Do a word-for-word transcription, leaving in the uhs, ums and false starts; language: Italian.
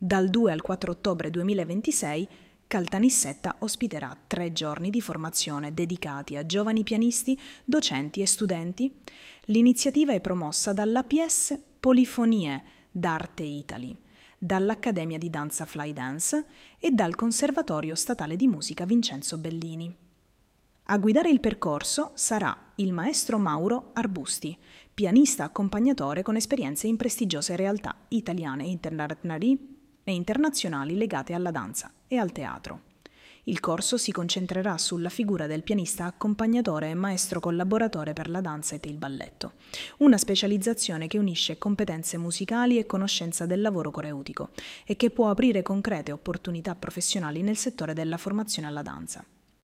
Dal due al quattro ottobre duemilaventisei Caltanissetta ospiterà tre giorni di formazione dedicati a giovani pianisti, docenti e studenti. L'iniziativa è promossa dall'A P S Polifonie d'Arte Italy, dall'Accademia di Danza Fly Dance e dal Conservatorio Statale di Musica Vincenzo Bellini. A guidare il percorso sarà il maestro Mauro Arbusti, pianista accompagnatore con esperienze in prestigiose realtà italiane e internazionali e internazionali legate alla danza e al teatro. Il corso si concentrerà sulla figura del pianista accompagnatore e maestro collaboratore per la danza e il balletto, una specializzazione che unisce competenze musicali e conoscenza del lavoro coreutico e che può aprire concrete opportunità professionali nel settore della formazione alla danza.